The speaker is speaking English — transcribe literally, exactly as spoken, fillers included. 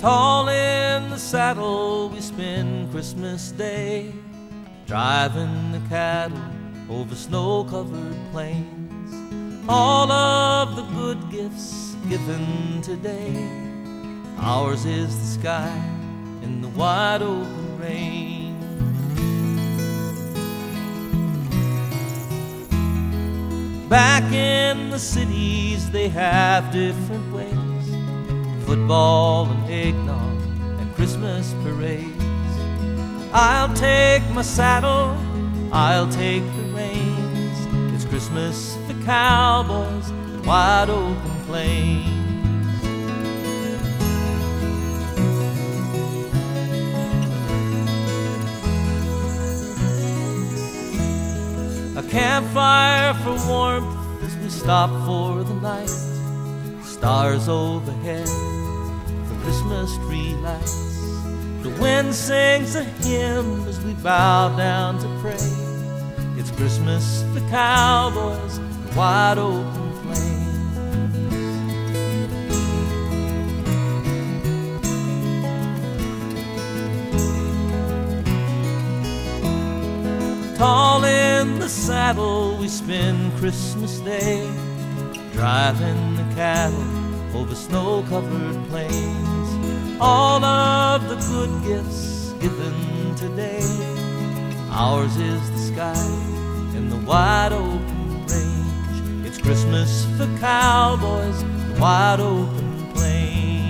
Tall in the saddle we spend Christmas Day, driving the cattle over snow-covered plains. All of the good gifts given today, ours is the sky in the wide open range. Back in the cities they have different ways, football and eggnog and Christmas parades. I'll take my saddle, I'll take the reins. It's Christmas for cowboys and wide open plains. A campfire for warmth as we stop for the night. Stars overhead, the Christmas tree lights. The wind sings a hymn as we bow down to pray. It's Christmas for cowboys and wide open plains. Tall in the saddle we spend Christmas Day, driving the cattle over snow-covered plains. All of the good gifts given today, ours is the sky in the wide open range. It's Christmas for cowboys and wide open plains.